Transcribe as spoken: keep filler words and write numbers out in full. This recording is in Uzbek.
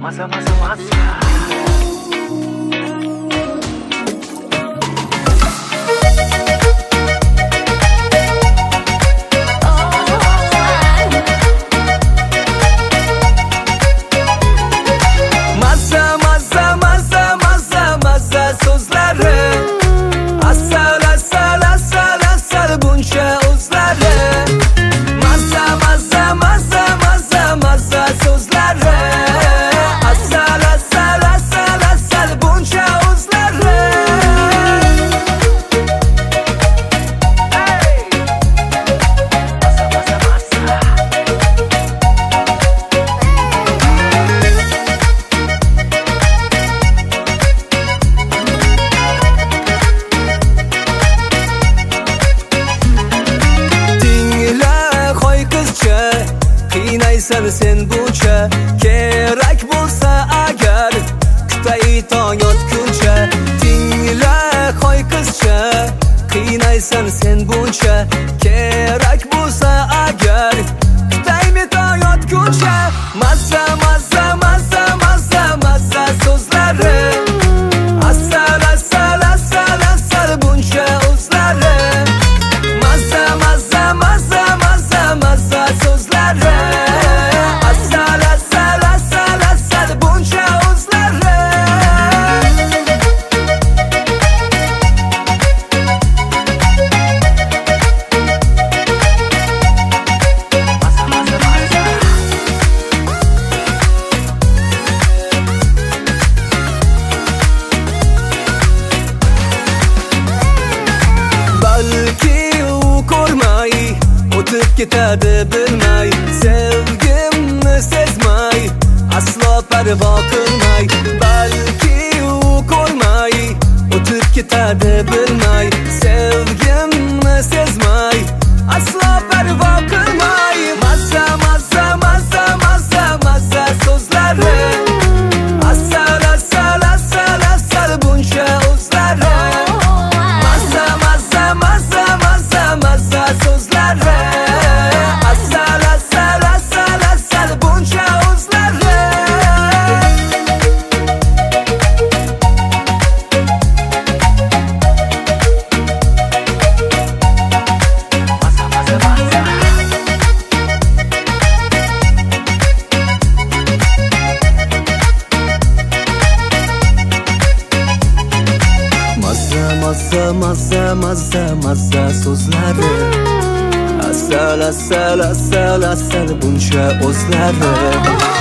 maza maza maza. Qiynaysan sen buncha, kerak bo'lsa agar kutay tong yotguncha. Tingla qo'y qizcha, qiynaysan sen buncha, kerak bo'lsa agar kutaymi tong yotguncha. Mazza mazza mazza mazza mazza so'zlari, asal asal asal asal buncha o'zlari. Mazza mazza mazza mazza mazza so'zlari, o'tib ketadi bilmay, sevgimni sezmay, aslo parvo qilmay. Balki u ko'rmay, o'tib ketadi bilmay, sevgimni sezmay, aslo parvo qilmay. Mazza mazza mazza mazza mazza so'zlari, asal asal asal asal buncha o'zlari. Mazza mazza mazza mazza mazza so'zlari, mazza mazza mazza mazza so'zlari, asal asal asal asal buncha o'zlari.